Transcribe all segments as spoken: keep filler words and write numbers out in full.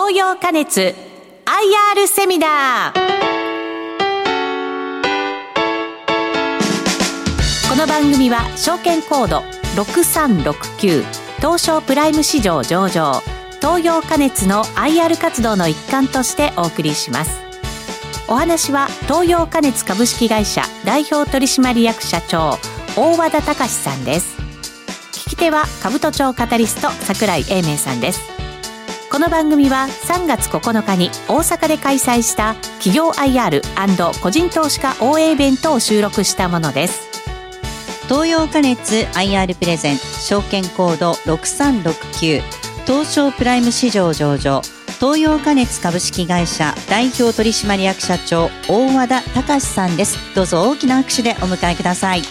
東洋加熱 アイアール セミナー。この番組は証券コードろくさんろくきゅう東証プライム市場上場東洋加熱の アイアール 活動の一環としてお送りします。お話は東洋加熱株式会社代表取締役社長大和田隆さんです。聞き手は兜町カタリスト櫻井英明さんです。この番組はさんがつここのかに大阪で開催した企業 アイアール& 個人投資家応援イベントを収録したものです。 東洋加熱 アイアール プレゼン証券コードろくさんろくきゅう東証プライム市場上場東洋加熱株式会社代表取締役社長大和田隆さんです。どうぞ大きな拍手でお迎えください。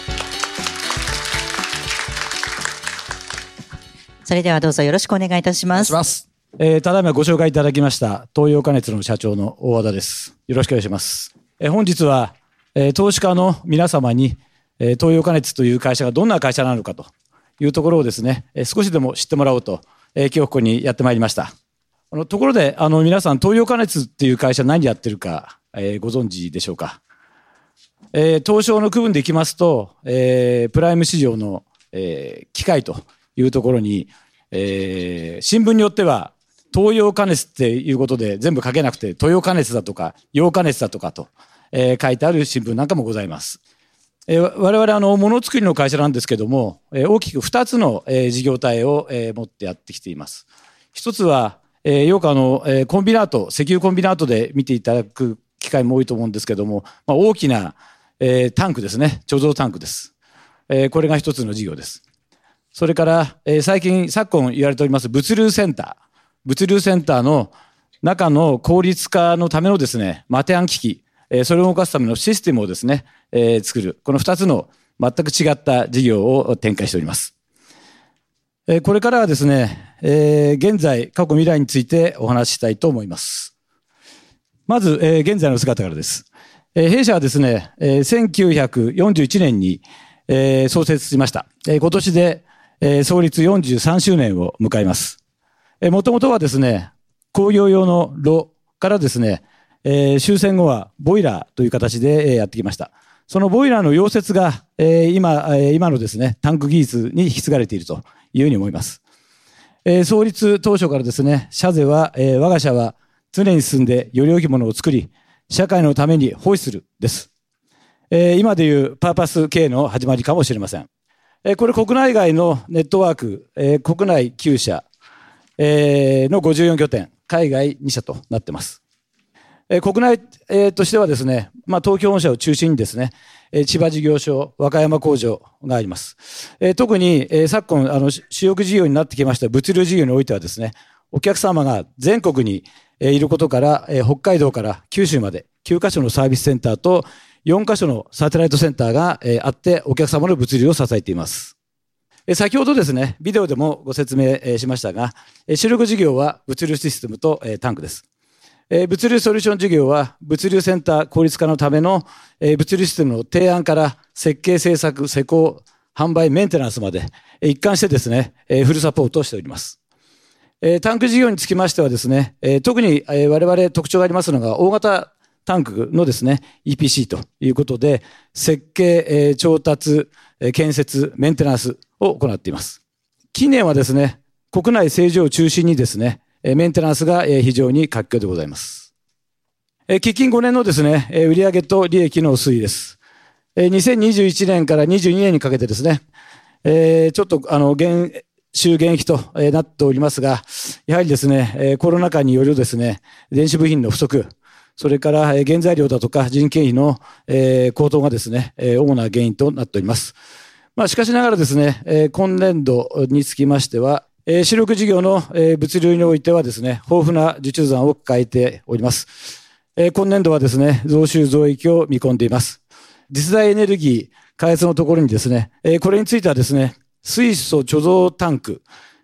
それではどうぞよろしくお願いいたします。 お願いします。えー、ただいまご紹介いただきました東洋加熱の社長の大和田です。よろしくお願いします。えー、本日は、えー、投資家の皆様に、えー、東洋加熱という会社がどんな会社なのかというところをですね、えー、少しでも知ってもらおうと、えー、今日ここにやってまいりました。あのところであの皆さん東洋加熱っていう会社何やってるか、えー、ご存知でしょうか。えー、東証の区分でいきますと、えー、プライム市場の、えー、機械というところに、えー、新聞によっては東洋加熱っていうことで全部書けなくて東洋加熱だとか洋加熱だとかと、えー、書いてある新聞なんかもございます。えー、我々あのものづくりの会社なんですけども、えー、大きくふたつの、えー、事業体を、えー、持ってやってきています。一つは、えー、よくあの、えー、コンビナート石油コンビナートで見ていただく機会も多いと思うんですけども、まあ、大きな、えー、タンクですね。貯蔵タンクです。えー、これが一つの事業です。それから、えー、最近昨今言われております物流センター物流センターの中の効率化のためのですね、マテアン機器、えー、それを動かすためのシステムをですね、えー、作る。この二つの全く違った事業を展開しております。えー、これからはですね、えー、現在、過去未来についてお話ししたいと思います。まず、えー、現在の姿からです。えー、弊社はですね、えー、せんきゅうひゃくよんじゅういちねんに、えー、創設しました。えー、今年で、えー、創立よんじゅうさんしゅうねんを迎えます。もともとはですね、工業用の炉からですね、えー、終戦後はボイラーという形でやってきました。そのボイラーの溶接が、えー、今、えー、今のですね、タンク技術に引き継がれているというふうに思います。えー、創立当初からですね、社是は、えー、我が社は常に進んでより良きものを作り、社会のために奉仕するです。えー、今でいうパーパス系の始まりかもしれません。えー、これ国内外のネットワーク、えー、国内きゅうしゃ、えー、のごじゅうよんきょてん、海外にしゃとなっています。えー、国内、えー、としてはですね、まあ、東京本社を中心にですね、えー、千葉事業所、和歌山工場があります。えー、特に、えー、昨今、あの、主力事業になってきました物流事業においてはですね、お客様が全国に、えー、いることから、えー、北海道から九州まできゅうかしょのサービスセンターとよんかしょのサテライトセンターが、えー、あって、お客様の物流を支えています。先ほどですね、ビデオでもご説明しましたが、主力事業は物流システムとタンクです。物流ソリューション事業は物流センター効率化のための物流システムの提案から設計、製作、施工、販売、メンテナンスまで一貫してですね、フルサポートをしております。タンク事業につきましてはですね、特に我々特徴がありますのが大型タンクのですね、イーピーシー ということで、設計、調達、建設、メンテナンスを行っています。近年はですね、国内製場を中心にですね、メンテナンスが非常に活況でございます。喫緊ごねんのですね、売上と利益の推移です。にせんにじゅういちねんからにじゅうにねんにかけてですね、ちょっとあの減収減益となっておりますが、やはりですね、コロナ禍によるですね、電子部品の不足、それから原材料だとか人件費の高騰がですね、主な原因となっております。まあ、しかしながらですね、今年度につきましては、主力事業の物流においてはですね、豊富な受注残を抱えております。今年度はですね、増収増益を見込んでいます。次世代エネルギー開発のところにですね、これについてはですね、水素貯蔵タンク、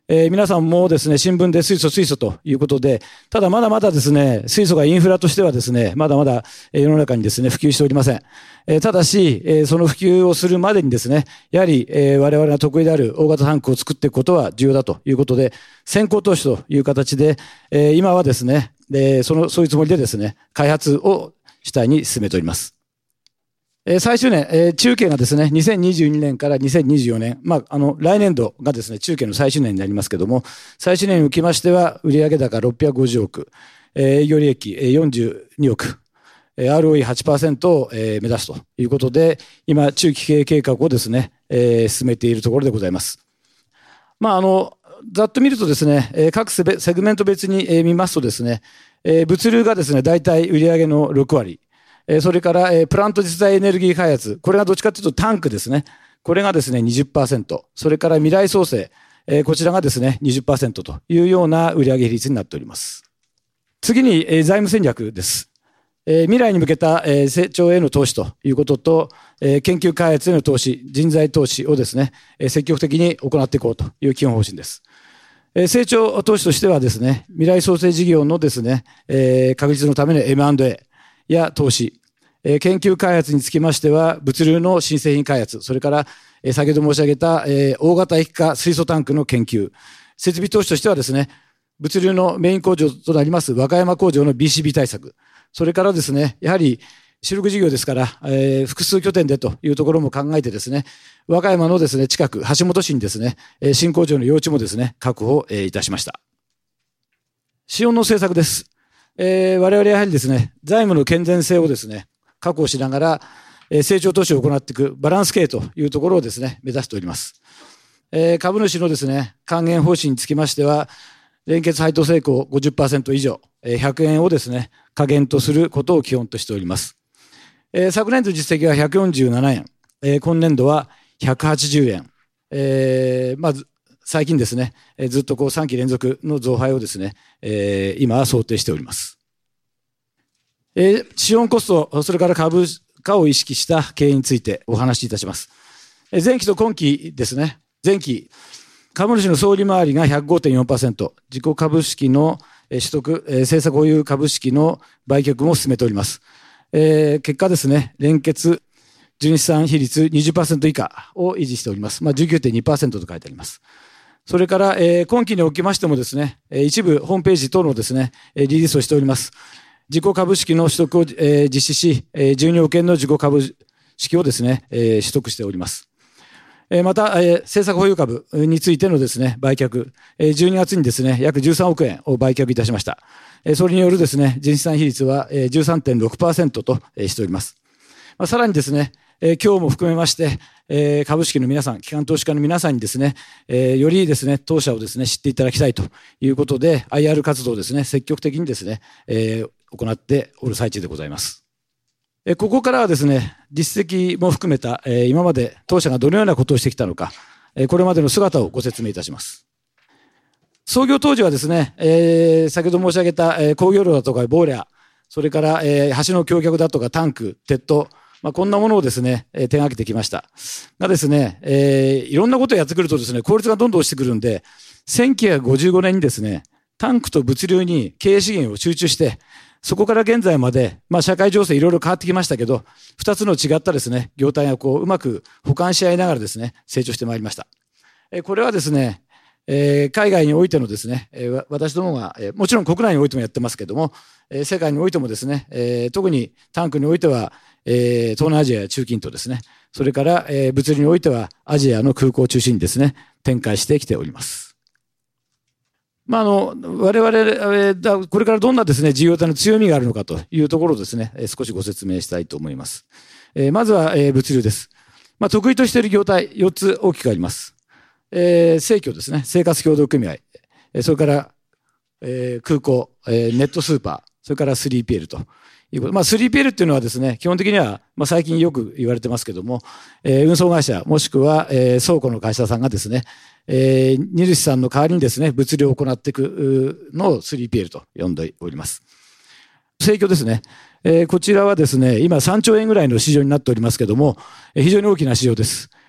えー、皆さんもですね、新聞で水素水素ということで、ただまだまだですね、水素がインフラとしてはですね、まだまだ世の中にですね、普及しておりません。えー、ただし、えー、その普及をするまでにですね、やはり、えー、我々が得意である大型タンクを作っていくことは重要だということで、先行投資という形で、えー、今はですね、えー、その、そういうつもりでですね、開発を主体に進めております。えー、最終年、えー、中計がですね、にせんにじゅうにねんからにせんにじゅうよねん、まあ、あの、来年度がですね、中計の最終年になりますけども、最終年におきましては、売上高ろっぴゃくごじゅうおく、えー、営業利益よんじゅうにおく、えー、アールオーイーはちパーセント を、えー、目指すということで、今、中期経営計画をですね、えー、進めているところでございます。まあ、あの、ざっと見るとですね、えー、各セグメント別に、えー、見ますとですね、えー、物流がですね、大体売上のろくわり、それから、プラント実在エネルギー開発。これがどっちかというとタンクですね。これがですね、にじゅっパーセント。それから未来創生。こちらがですね、にじゅっパーセント というような売上比率になっております。次に、財務戦略です。未来に向けた成長への投資ということと、研究開発への投資、人材投資をですね、積極的に行っていこうという基本方針です。成長投資としてはですね、未来創生事業のですね、確実のための エムアンドエー。や投資、研究開発につきましては、物流の新製品開発、それから、先ほど申し上げた、大型液化水素タンクの研究、設備投資としてはですね、物流のメイン工場となります和歌山工場の ビーシービー 対策、それからですね、やはり主力事業ですから、複数拠点でというところも考えてですね、和歌山のですね、近く、橋本市にですね、新工場の用地もですね、確保いたしました。資本の政策です。えー、我々やはりですね、財務の健全性をですね、確保しながら、えー、成長投資を行っていくバランス経営というところをですね、目指しております。えー、株主のですね、還元方針につきましては、連結配当成功 ごじゅっパーセント 以上、えー、ひゃくえんをですね、下限とすることを基本としております。えー、昨年度実績はひゃくよんじゅうななえん、えー、今年度はひゃくはちじゅうえん、えー、まず、最近ですね、えー、ずっとこうさんき連続の増配をですね、えー、今は想定しております。えー、資本コスト、それから株価を意識した経営についてお話しいたします。えー、前期と今期ですね、前期、株主の総利回りが ひゃくごてんよんパーセント、自己株式の取得、えー、政策保有株式の売却も進めております。えー、結果ですね、連結純資産比率 にじゅっパーセント 以下を維持しております。まあ、じゅうきゅうてんにパーセント と書いてあります。それから、えー、今期におきましてもですね、一部ホームページ等のですね、リリースをしております。自己株式の取得を、えー、実施し、じゅうにおけんの自己株式をですね、えー、取得しております。えー、また、えー、政策保有株についてのですね、売却、えー、じゅうにがつにですね、約じゅうさんおくえんを売却いたしました。えー、それによるですね、純資産比率は じゅうさんてんろくパーセント と、えー、しております。まあ、さらにですね、えー、今日も含めまして、えー、株式の皆さん、機関投資家の皆さんにですね、えー、よりですね、当社をですね、知っていただきたいということで、アイアール 活動をですね、積極的にですね、えー、行っておる最中でございます。えー、ここからはですね、実績も含めた、えー、今まで当社がどのようなことをしてきたのか、えー、これまでの姿をご説明いたします。創業当時はですね、えー、先ほど申し上げた、えー、工業炉だとかボーラー、それから、えー、橋の橋脚だとかタンク、鉄塔、まあ、こんなものをですね、えー、手がけてきました。がですね、えー、いろんなことをやってくるとですね、効率がどんどん落ちてくるんで、せんきゅうひゃくごじゅうごねんにですね、タンクと物流に経営資源を集中して、そこから現在まで、まあ社会情勢いろいろ変わってきましたけど、二つの違ったですね、業態がこう、うまく補完し合いながらですね、成長してまいりました。えー、これはですね、えー、海外においてのですね、えー、私どもが、えー、もちろん国内においてもやってますけども、えー、世界においてもですね、えー、特にタンクにおいては、えー、東南アジアや中近東ですね、それから、えー、物流においてはアジアの空港を中心にですね、展開してきております。まあ、あの、我々、えー、これからどんなですね、事業体の強みがあるのかというところをですね、えー、少しご説明したいと思います。えー、まずは、えー、物流です。まあ、得意としている業態よっつ大きくあります。えー、生協ですね、生活協同組合、えー、それから、えー、空港、えー、ネットスーパー、それから スリーピーエル ということ。まあ スリーピーエル っていうのはですね、基本的には、まあ最近よく言われてますけども、えー、運送会社、もしくは、えー、倉庫の会社さんがですね、えー、荷主さんの代わりにですね、物流を行っていくのを スリーピーエル と呼んでおります。生協ですね。えー、こちらはですね、今さんちょうえんぐらいの市場になっておりますけども、非常に大きな市場です。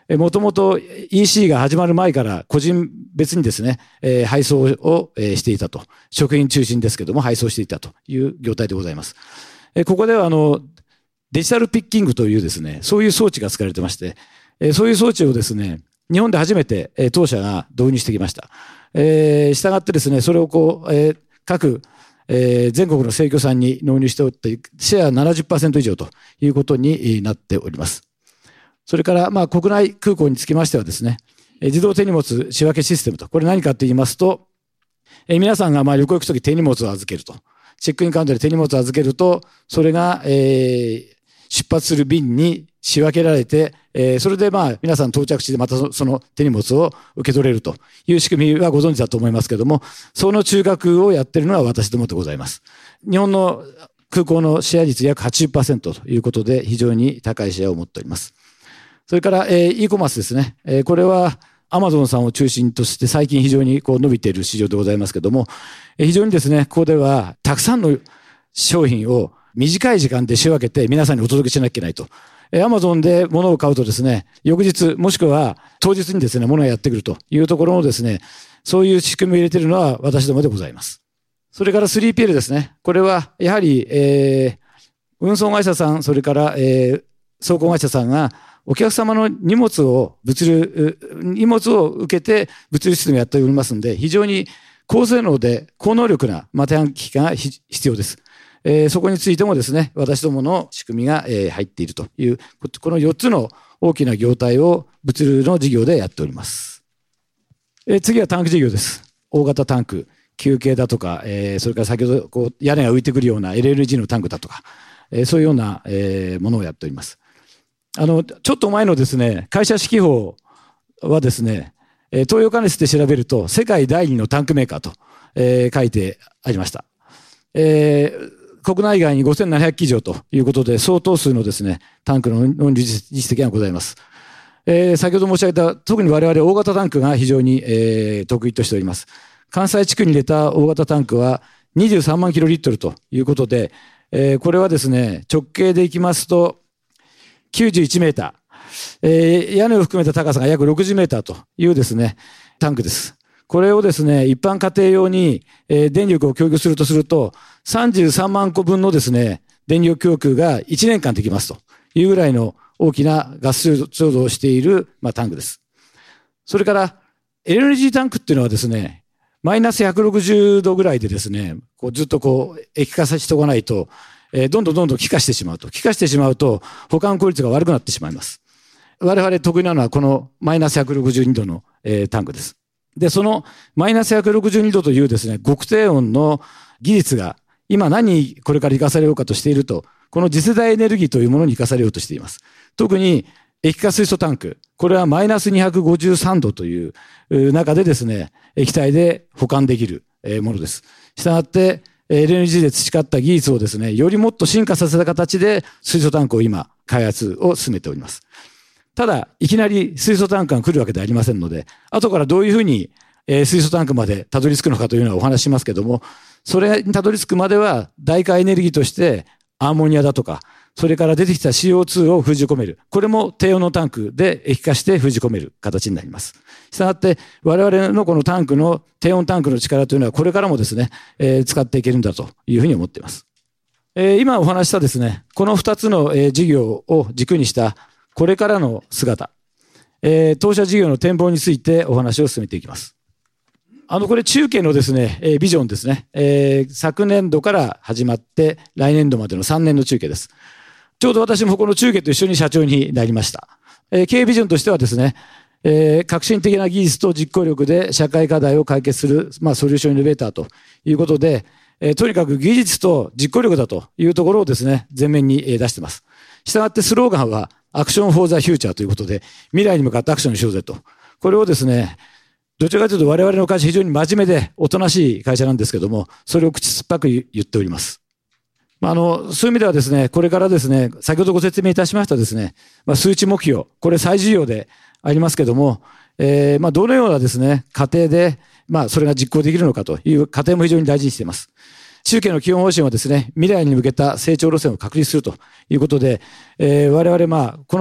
もともと イーシー が始まる前から個人別にですね、えー、配送を、えー、していたと。食品中心ですけども配送していたという業態でございます。えー、ここではあの、デジタルピッキングというですね、そういう装置が使われてまして、えー、そういう装置をですね、日本で初めて、えー、当社が導入してきました。えー、従ってですね、それをこう、えー、各、えー、全国の生協さんに納入しておって、シェア ななじゅっパーセント 以上ということになっております。それから、まあ、国内空港につきましてはですね、自動手荷物仕分けシステムと、これ何かと言いますと、え皆さんがまあ旅行行くとき手荷物を預けると。チェックインカウンターで手荷物を預けると、それが、えー、出発する便に仕分けられて、えー、それでまあ皆さん到着地でまたその手荷物を受け取れるという仕組みはご存知だと思いますけども、その中核をやっているのは私どもでございます。日本の空港のシェア率約 はちじゅっパーセント ということで非常に高いシェアを持っております。それから、えー、e コマースですね。えー、これはアマゾンさんを中心として最近非常にこう伸びている市場でございますけども、えー、非常にですね、ここではたくさんの商品を短い時間で仕分けて皆さんにお届けしなきゃいけないと。えー、アマゾンで物を買うとですね、翌日もしくは当日にですね、物がやってくるというところのですね、そういう仕組みを入れているのは私どもでございます。それから スリーピーエル ですね。これはやはり、えー、運送会社さん、それから、えー、倉庫会社さんがお客様の荷物を物流、荷物を受けて物流システムをやっておりますので、非常に高性能で高能力なマテハン機器が必要です。えー、そこについてもですね、私どもの仕組みが、えー、入っているという、このよっつの大きな業態を物流の事業でやっております。えー、次はタンク事業です。大型タンク、休憩だとか、えー、それから先ほどこう屋根が浮いてくるような エルエルジー のタンクだとか、えー、そういうような、えー、ものをやっております。あの、ちょっと前のですね、会社指揮法はですね、東洋関連で調べると、世界第二のタンクメーカーと、えー、書いてありました。えー、国内外にごせんななひゃくき以上ということで、相当数のですね、タンクの納入実績がございます。えー、先ほど申し上げた、特に我々大型タンクが非常に、えー、得意としております。関西地区に入れた大型タンクはにじゅうさんまんキロリットルということで、えー、これはですね、直径でいきますと、きゅうじゅういちメーター、えー、屋根を含めた高さが約ろくじゅうメーターというですね、タンクです。これをですね、一般家庭用に、えー、電力を供給するとすると、さんじゅうさんまんこぶんのですね、電力供給がいちねんかんできますというぐらいの大きなガス貯蔵をしている、まあ、タンクです。それから、エルエヌジー タンクっていうのはですね、マイナスひゃくろくじゅうどぐらいでですね、こうずっとこう液化させておかないと、えー、どんどんどんどん気化してしまうと。気化してしまうと、保管効率が悪くなってしまいます。我々得意なのはこのマイナスひゃくろくじゅうにどの、えー、タンクです。で、そのマイナスひゃくろくじゅうにどというですね、極低温の技術が今何これから活かされようかとしていると、この次世代エネルギーというものに活かされようとしています。特に液化水素タンク。これはマイナスにひゃくごじゅうさんどという中でですね、液体で保管できるものです。したがって、エルエヌジー で培った技術をですね、よりもっと進化させた形で水素タンクを今開発を進めております。ただ、いきなり水素タンクが来るわけではありませんので、後からどういうふうに水素タンクまでたどり着くのかというのはお話ししますけども、それにたどり着くまでは代替エネルギーとしてアンモニアだとか、それから出てきた シーオーツー を封じ込める。これも低温のタンクで液化して封じ込める形になります。したがって我々のこのタンクの低温タンクの力というのはこれからもですね、えー、使っていけるんだというふうに思っています。えー、今お話したですね、このふたつの、えー、事業を軸にしたこれからの姿、えー、当社事業の展望についてお話を進めていきます。あの、これ中継のですね、えー、ビジョンですね、えー、昨年度から始まって来年度までのさんねんの中継です。ちょうど私もこの中継と一緒に社長になりました。えー、経営ビジョンとしてはですね、えー、革新的な技術と実行力で社会課題を解決する、まあ、ソリューションイノベーターということで、えー、とにかく技術と実行力だというところをですね、前面に出しています。したがってスローガンは、アクションフォーザフューチャーということで、未来に向かってアクションしようぜと。これをですね、どちらかというと我々の会社非常に真面目でおとなしい会社なんですけども、それを口酸っぱく言っております。まあ、あの、そういう意味ではですね、これからですね、先ほどご説明いたしましたですね、まあ、数値目標、これ再事業でありますけども、えー、まあ、どのようなですね、過程で、まあ、それが実行できるのかという過程も非常に大事にしています。中継の基本方針はですね、未来に向けた成長路線を確立するということで、えー、我々まあ、この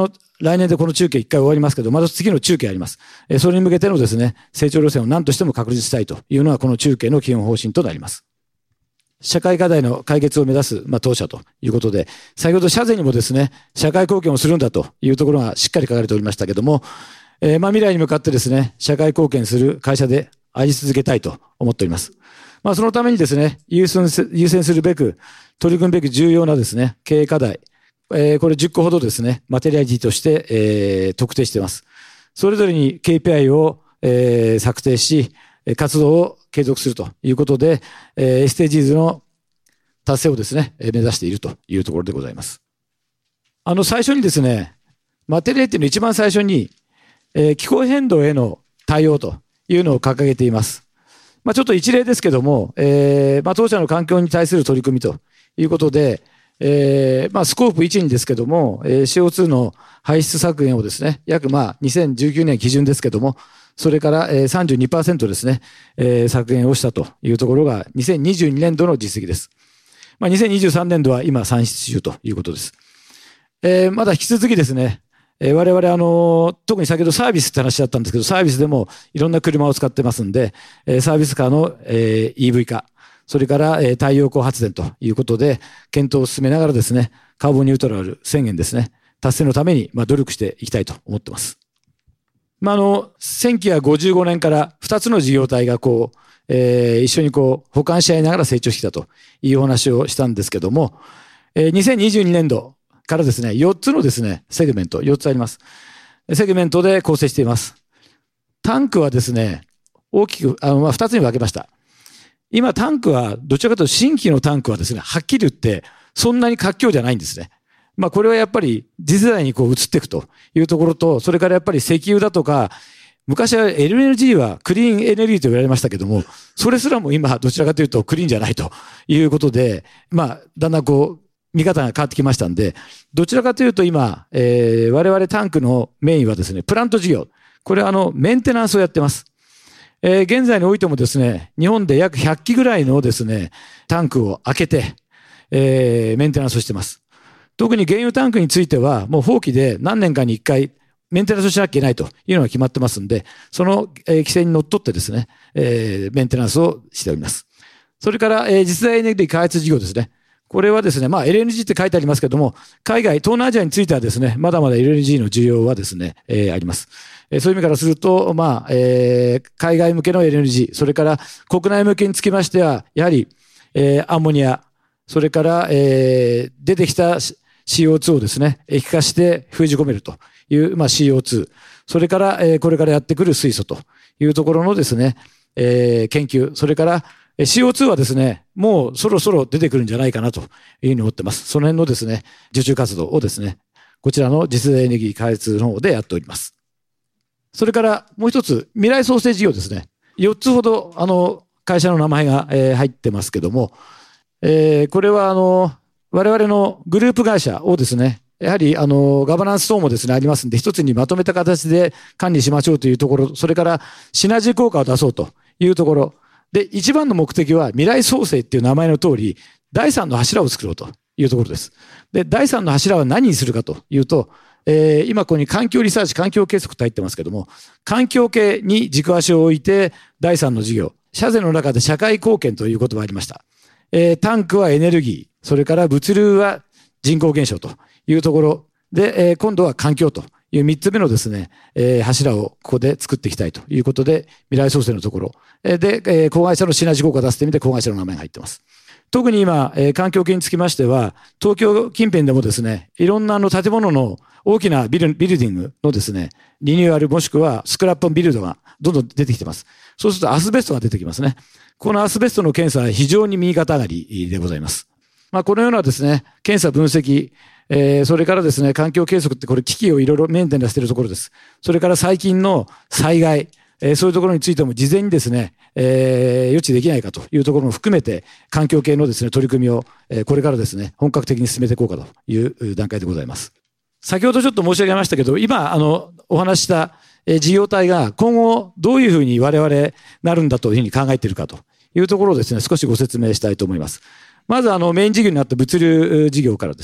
来年でこの中継一回終わりますけど、また次の中継あります。えー、それに向けてのですね、成長路線を何としても確立したいというのはこの中継の基本方針となります。社会課題の解決を目指す、まあ、当社ということで、先ほど社税にもですね、社会貢献をするんだというところがしっかり書かれておりましたけども、えー、まあ未来に向かってですね、社会貢献する会社であり続けたいと思っております。まあそのためにですね、優先す、優先するべく、取り組むべき重要なですね、経営課題、えー、これじゅっこほどですね、マテリアリティとして、えー、特定しています。それぞれに ケーピーアイ を、えー、策定し、活動を継続するということで、えー、エスディージーズ の達成をですね、目指しているというところでございます。あの、最初にですね、マテリアリティの一番最初に、えー、気候変動への対応というのを掲げています。まあ、ちょっと一例ですけども、えー、まあ、当社の環境に対する取り組みということで、えー、まあ、スコープいちにですけども、えー、シーオーツー の排出削減をですね、約まあ、にせんじゅうきゅうねん基準ですけども、それから、えー、さんじゅうにパーセント ですね、えー、削減をしたというところがにせんにじゅうにねんどの実績です。まあ、にせんにじゅうさんねんどは今算出中ということです。えー、まだ引き続きですね、えー、我々あの、特に先ほどサービスって話だったんですけど、サービスでもいろんな車を使ってますんで、えー、サービスカーの、えー、イーブイ 化、それから、えー、太陽光発電ということで、検討を進めながらですね、カーボンニュートラル宣言ですね、達成のために、まあ、努力していきたいと思ってます。まあ、あの、せんきゅうひゃくごじゅうごねんからふたつの事業体がこう、えー、一緒にこう、補完し合いながら成長してきたというお話をしたんですけども、えー、にせんにじゅうにねんどからですね、よっつのですね、セグメント、よっつあります。セグメントで構成しています。タンクはですね、大きく、あの、まあ、ふたつに分けました。今、タンクは、どちらかというと新規のタンクはですね、はっきり言って、そんなに活況じゃないんですね。まあ、これはやっぱり、次世代にこう移っていくというところと、それからやっぱり石油だとか、昔は エルエヌジー はクリーンエネルギーと言われましたけども、それすらも今、どちらかというとクリーンじゃないということで、まあ、だんだんこう、見方が変わってきましたんで、どちらかというと今、えー、我々タンクのメインはですね、プラント事業。これはあの、メンテナンスをやってます。えー、現在においてもですね、日本で約ひゃっきぐらいのですね、タンクを開けて、えー、メンテナンスをしています。特に原油タンクについては、もう法規で何年かにいっかい、メンテナンスをしなきゃいけないというのが決まってますんで、その、えー、規制にのっとってですね、えー、メンテナンスをしております。それから、えー、次世代エネルギー開発事業ですね。これはですね、まあ エルエヌジー って書いてありますけども、海外、東南アジアについてはですね、まだまだ エルエヌジー の需要はですね、えー、あります。えー、そういう意味からすると、まあ、えー、海外向けの エルエヌジー、それから国内向けにつきましては、やはり、えー、アンモニア、それから、えー、出てきた シーオーツー をですね、液化して封じ込めるという、まあ シーオーツー、それから、えー、これからやってくる水素というところのですね、えー、研究、それから、シーオーツー はですね、もうそろそろ出てくるんじゃないかなというふうに思ってます。その辺のですね、受注活動をですね、こちらの次世代エネルギー開発の方でやっております。それからもう一つ、未来創生事業ですね。よっつほど、あの、会社の名前が、えー、入ってますけども、えー、これはあの、我々のグループ会社をですね、やはりあの、ガバナンス等もですね、ありますんで、一つにまとめた形で管理しましょうというところ、それからシナジー効果を出そうというところ、で、一番の目的は未来創生っていう名前の通り、第三の柱を作ろうというところです。で、第三の柱は何にするかというと、えー、今ここに環境リサーチ、環境計測って入ってますけども、環境系に軸足を置いて、第三の事業、社税の中で社会貢献という言葉がありました。えー、タンクはエネルギー、それから物流は人口減少というところで、えー、今度は環境という三つ目のですね、えー、柱をここで作っていきたいということで、未来創生のところ、えー、で、えー、子会社のシナジー効果を出すという意味で子会社の名前が入っています。特に今、えー、環境系につきましては、東京近辺でもですね、いろんなあの建物の大きなビル、ビルディングのですね、リニューアルもしくはスクラップビルドがどんどん出てきてます。そうするとアスベストが出てきますね。このアスベストの検査は非常に右肩上がりでございます。まあ、このようなですね、検査分析、えー、それからですね、環境計測ってこれ機器をいろいろメンテナンスしているところです。それから最近の災害、えー、そういうところについても事前にですね、えー、予知できないかというところも含めて、環境系のですね、取り組みを、えー、これからですね、本格的に進めていこうかという段階でございます。先ほどちょっと申し上げましたけど、今、あの、お話した、えー、事業体が今後どういうふうに我々なるんだというふうに考えているかというところをですね、少しご説明したいと思います。まず、あの、メイン事業になった物流事業からです。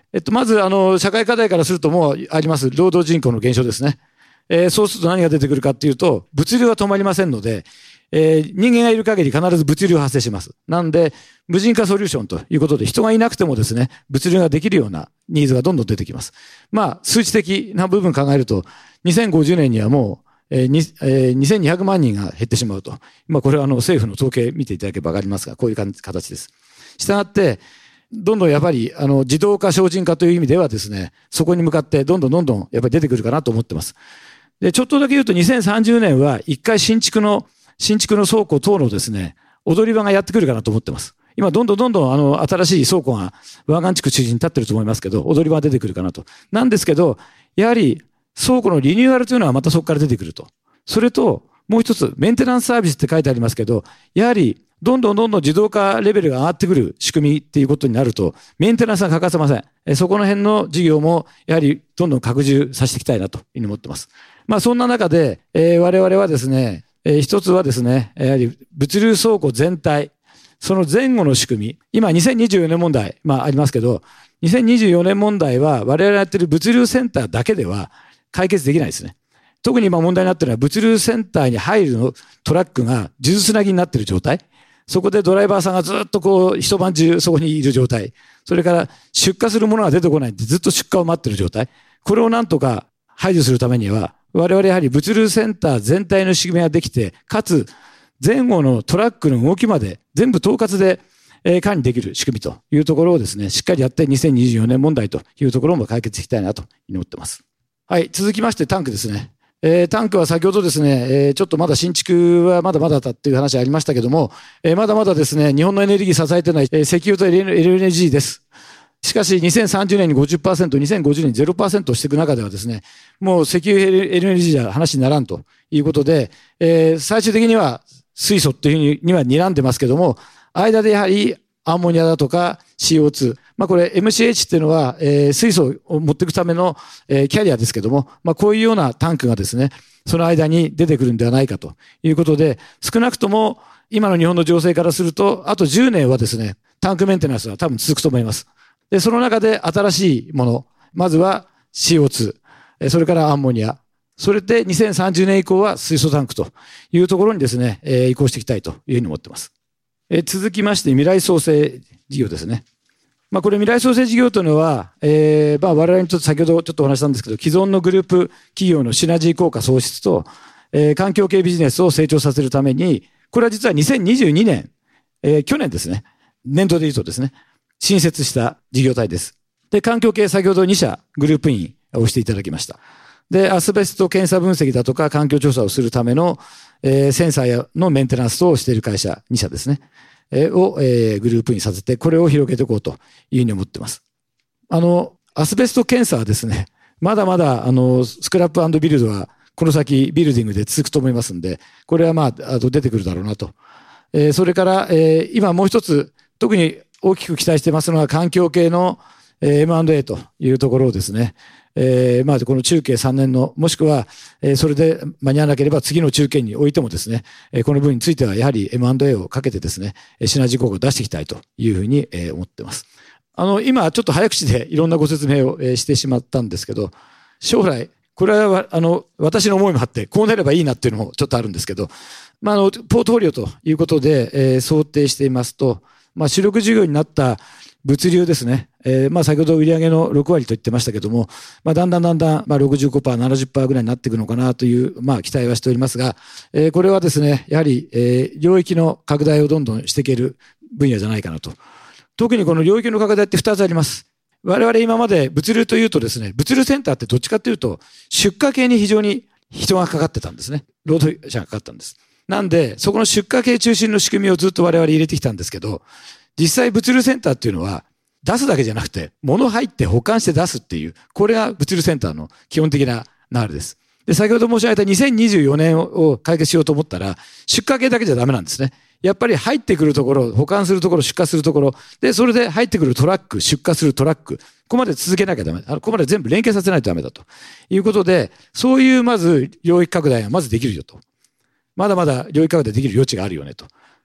えっと、まず、あの、社会課題からするともうあります、労働人口の減少ですね。えー、そうすると何が出てくるかっていうと、物流は止まりませんので、えー、人間がいる限り必ず物流が発生します。なんで、無人化ソリューションということで、人がいなくてもですね、物流ができるようなニーズがどんどん出てきます。まあ、数値的な部分考えると、にせんごじゅうねんにはもう、えーにえー、にせんにひゃくまんにんが減ってしまうと。まあ、これはあの、政府の統計見ていただければわかりますが、こういう形です。したがって、どんどんやっぱり、あの、自動化、精進化という意味ではですね、そこに向かってどんどんどんどんやっぱり出てくるかなと思ってます。で、ちょっとだけ言うとにせんさんじゅうねんは一回新築の、新築の倉庫等のですね、踊り場がやってくるかなと思ってます。今どんどんどんどんあの、新しい倉庫が湾岸地区中心に立ってると思いますけど、踊り場が出てくるかなと。なんですけど、やはり倉庫のリニューアルというのはまたそこから出てくると。それと、もう一つ、メンテナンスサービスって書いてありますけど、やはり、どんどんどんどん自動化レベルが上がってくる仕組みっていうことになると、メンテナンスが欠かせません。えそこの辺の事業も、やはりどんどん拡充させていきたいなというふうに思ってます。まあそんな中で、えー、我々はですね、えー、一つはですね、やはり物流倉庫全体、その前後の仕組み、今にせんにじゅうよねん問題、まあありますけど、にせんにじゅうよねん問題は我々やってる物流センターだけでは解決できないですね。特に今問題になっているのは物流センターに入るのトラックが数珠つなぎになっている状態。そこでドライバーさんがずっとこう一晩中そこにいる状態。それから出荷するものが出てこないんでずっと出荷を待っている状態。これをなんとか排除するためには我々やはり物流センター全体の仕組みができて、かつ前後のトラックの動きまで全部統括で管理できる仕組みというところをですね、しっかりやってにせんにじゅうよねん問題というところも解決していきたいなと思っています。はい、続きましてタンクですね。えー、タンクは先ほどですね、えー、ちょっとまだ新築はまだまだだっていう話ありましたけども、えー、まだまだですね、日本のエネルギー支えてない、えー、石油と エルエヌジー です。しかしにせんさんじゅうねんに ごじゅっパーセント、にせんごじゅうねんに ゼロパーセント していく中ではですね、もう石油 エルエヌジー じゃ話にならんということで、えー、最終的には水素っていうふうには睨んでますけども、間でやはりアンモニアだとか シーオーツー。まあこれ エムシーエイチ っていうのは、えー、水素を持っていくための、えー、キャリアですけども、まあこういうようなタンクがですね、その間に出てくるんではないかということで、少なくとも今の日本の情勢からすると、あとじゅうねんはですね、タンクメンテナンスは多分続くと思います。で、その中で新しいもの、まずは シーオーツー、それからアンモニア、それでにせんさんじゅうねん以降は水素タンクというところにですね、えー、移行していきたいというふうに思っています。えー、続きまして未来創生事業ですね。まあこれ未来創生事業というのは、えー、まあ我々にとって先ほどちょっとお話したんですけど、既存のグループ企業のシナジー効果創出と、えー、環境系ビジネスを成長させるために、これは実はにせんにじゅうにねん、えー、去年ですね、年度で言うとですね、新設した事業体です。で、環境系先ほどに社グループ員をしていただきました。で、アスベスト検査分析だとか環境調査をするための、えー、センサーのメンテナンスをしている会社に社ですね。を、えー、グループにさせて、これを広げていこうというふうに思っています。あの、アスベスト検査はですね、まだまだ、あの、スクラップ&ビルドは、この先、ビルディングで続くと思いますんで、これはまあ、あと出てくるだろうなと。えー、それから、えー、今もう一つ、特に大きく期待してますのは、環境系の、えー、エムアンドエー というところをですね、えー、まあ、この中継さんねんの、もしくは、えー、それで間に合わなければ次の中継においてもですね、えー、この分についてはやはり エムアンドエー をかけてですね、シナジー効果を出していきたいというふうに、えー、思っています。あの、今ちょっと早口でいろんなご説明を、えー、してしまったんですけど、将来、これは、あの、私の思いもあって、こうなればいいなっていうのもちょっとあるんですけど、まあ、あの、ポートフォリオということで、えー、想定していますと、まあ、主力事業になった物流ですね。えー、まあ先ほど売上のろくわりと言ってましたけども、まあだんだんだんだん、まあ ろくじゅうごパーセント、ななじゅっパーセント ぐらいになっていくのかなという、まあ期待はしておりますが、えー、これはですね、やはり、えー、領域の拡大をどんどんしていける分野じゃないかなと。特にこの領域の拡大ってふたつあります。我々今まで物流というとですね、物流センターってどっちかというと、出荷系に非常に人がかかってたんですね。労働者がかかったんです。なんで、そこの出荷系中心の仕組みをずっと我々入れてきたんですけど、実際物流センターっていうのは、出すだけじゃなくて、物入って保管して出すっていう、これが物流センターの基本的な流れです。で、先ほど申し上げたにせんにじゅうよねんを解決しようと思ったら、出荷系だけじゃダメなんですね。やっぱり入ってくるところ、保管するところ、出荷するところ、で、それで入ってくるトラック、出荷するトラック、ここまで続けなきゃダメ。あの、ここまで全部連携させないとダメだということで、そういうまず領域拡大がまずできるよと。まだまだ領域拡大できる余地があるよねと。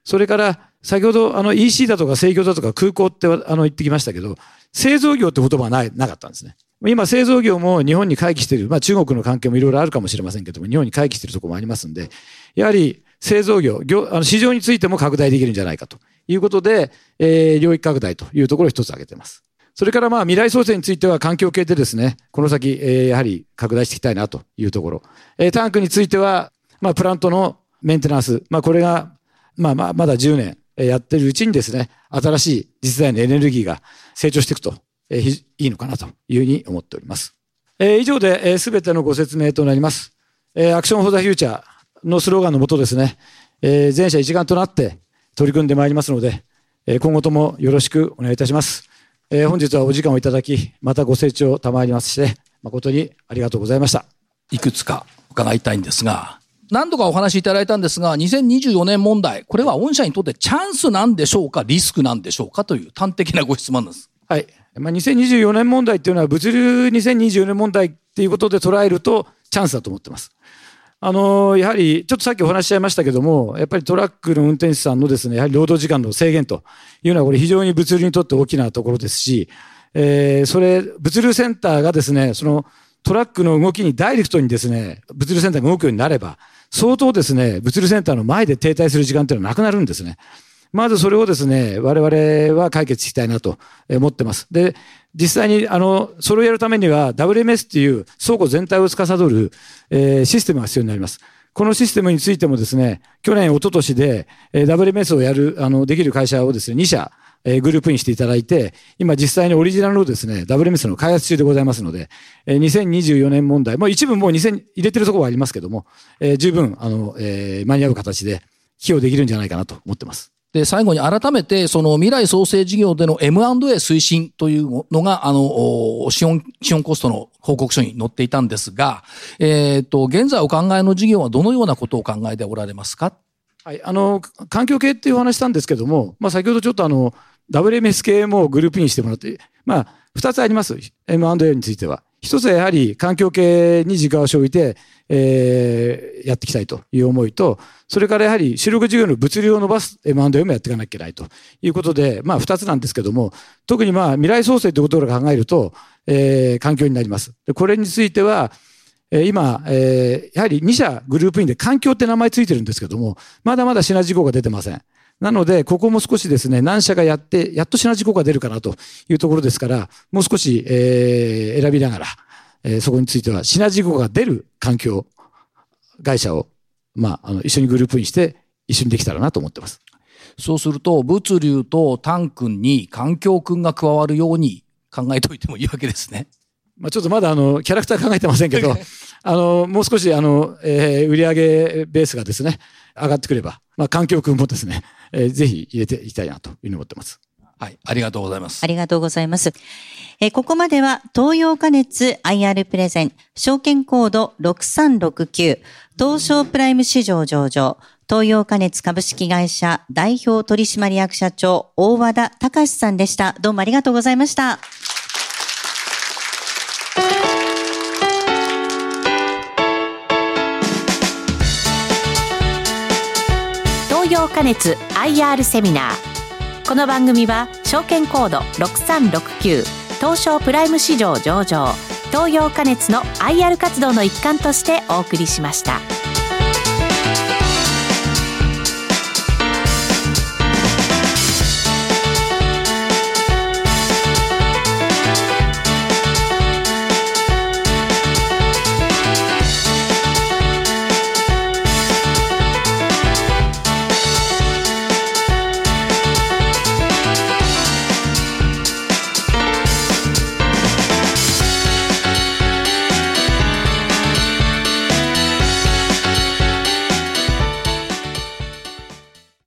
それから先ほどあの イーシー だとか製業だとか空港ってあの言ってきましたけど、製造業って言葉はない、なかったんですね。今製造業も日本に回帰している、まあ中国の関係もいろいろあるかもしれませんけども、日本に回帰しているところもありますんで、やはり製造業、業あの市場についても拡大できるんじゃないかということで、えー、領域拡大というところを一つ挙げています。それからまあ未来創生については環境系でですね、この先、えー、やはり拡大していきたいなというところ。えー、タンクについては、まあプラントのメンテナンス、まあこれが、まあまあまだじゅうねんやってるうちにですね、新しい次世代のエネルギーが成長していくと、えー、いいのかなというふうに思っております。えー、以上で、えー、全てのご説明となります。えー、アクションフォーザフューチャーのスローガンのもとですね、えー、全社一丸となって取り組んでまいりますので、えー、今後ともよろしくお願いいたします。えー、本日はお時間をいただき、またご清聴賜りまして、誠にありがとうございました。 いくつか伺いたいんですが、何度かお話しいただいたんですが、にせんにじゅうよねん問題、これは御社にとってチャンスなんでしょうか、リスクなんでしょうかという端的なご質問です。 はい。まあ、にせんにじゅうよねん問題っていうのは物流にせんにじゅうよねん問題っていうことで捉えるとチャンスだと思ってます。あのー、やはりちょっとさっきお話ししちゃいましたけども、やっぱりトラックの運転手さんのですね、やはり労働時間の制限というのはこれ非常に物流にとって大きなところですし、えー、それ、物流センターがですね、そのトラックの動きにダイレクトにですね、物流センターが動くようになれば、相当ですね、物流センターの前で停滞する時間っていうのはなくなるんですね。まずそれをですね、我々は解決したいなと思ってます。で、実際に、あの、それをやるためには ダブリューエムエス っていう倉庫全体を司る、えー、システムが必要になります。このシステムについてもですね、去年、一昨年で、えー、ダブリューエムエス をやる、あの、できる会社をですね、に社、えー、グループにしていただいて、今実際にオリジナルのですね、ダブリューエムエス の開発中でございますので、えー、にせんにじゅうよねん問題、もう一部もうにせん入れてるところはありますけども、えー、十分、あの、えー、間に合う形で寄与できるんじゃないかなと思ってます。 で、最後に改めて、その未来創生事業での エムアンドエー 推進というのが、あの、資本、資本コストの報告書に載っていたんですが、えっと、現在お考えの事業はどのようなことを考えておられますか？ はい、あの、環境系っていうお話したんですけども、まあ先ほどちょっとあの、ダブリューエムエス 系もグループにしてもらって、まあ、二つあります。エムアンドエー については。一つはやはり環境系に軸足を置いて、えー、やっていきたいという思いと、それからやはり主力事業の物流を伸ばす エムアンドエー もやっていかなきゃいけないということで、まあ二つなんですけども、特にまあ未来創生ということを考えると、えー、環境になります。でこれについては、えー、今、えー、やはりに社グループインで環境って名前ついてるんですけども、まだまだシナジー効果出てません。なので、ここも少しですね、何社がやって、やっとシナジー効果が出るかなというところですから、もう少し、えー、選びながら、えー、そこについてはシナジー効果が出る環境会社を、まあ、あの、一緒にグループにして一緒にできたらなと思ってます。 そうすると、物流とタン君に環境君が加わるように考えておいてもいいわけですね。 まあ、ちょっとまだあの、キャラクター考えてませんけど、あの、もう少しあの、えー、売上ベースがですね、上がってくれば、まあ、環境君もですね、えー、ぜひ入れていきたいなというふうに思ってます。 はい、ありがとうございます。 ありがとうございます。えー、ここまでは東洋化熱 アイアール プレゼン証券コードろくさんろくきゅう東証プライム市場上場東洋化熱株式会社代表取締役社長大和田隆さんでした。どうもありがとうございました。 東洋化熱 アイアール セミナー。この番組は証券コードろくさんろくきゅう東証プライム市場上場東洋化熱の アイアール 活動の一環としてお送りしました。